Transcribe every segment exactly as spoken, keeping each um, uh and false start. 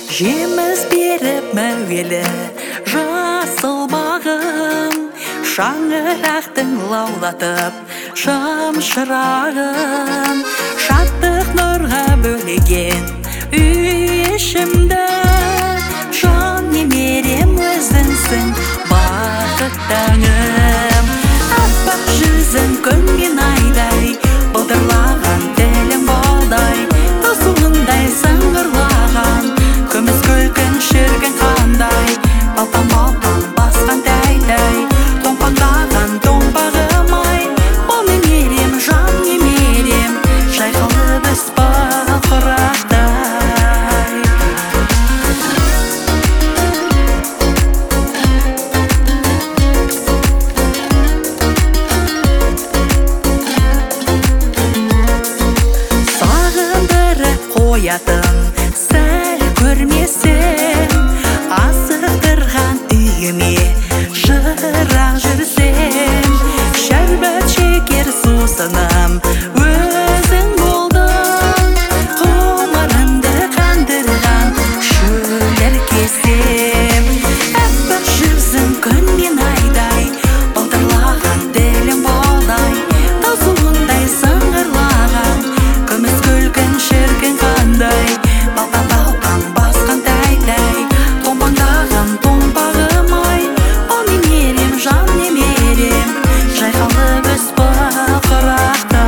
Жеміс беріп мәуелі жасыл бағым, шаңырақтың лаулатып шамшырағын, шаттық нұрға бөлеген үй ішімді. Жан немерем өзіңсің бақыт таңым, аппақ жүзің күн мен айдай, былдырлаған тілің балдай, тасуындай сыңғырлаған, күміс күлкін шіркін қандай, балтам-балтам басқан тәй-тәй, томпаңдаған томпағым ай, ол немерем, жан немерем, жайқалып біз бақырақтай. Сағындырып қоятын сәл көрмесем, асықтырған үйіме жырақ жүрсем, шәрбәт шекер сусыным өзің болдың, ғұмырымды қандырған шөлір кесем. Аппақ жүзің күн мен айдай, былдырлаған тілің балдай, тасуындай сыңғырлаған, күміс күлкін шіркін қандай, балтам-балтам басқан тәй-тәй, томпаңдаған томпағым ай, ол немерем, жан немерем, жайқалып біз бақырақтай.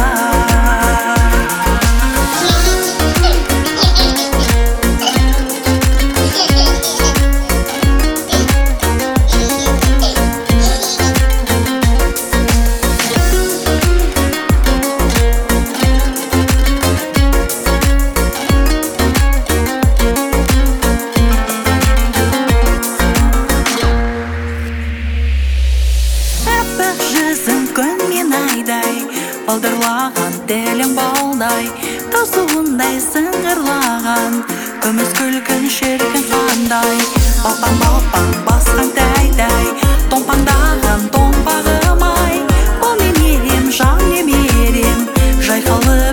Аппақ жүзің күн мен айдай, балдырлаған тілің балдай, тасуындай сыңғырлаған, күміс күлкін шіркін қандай, балпаң-балпаң басқан тәй-тәй, томпаңдаған томпағым ай, ол немерем, жан немерем, жайқалып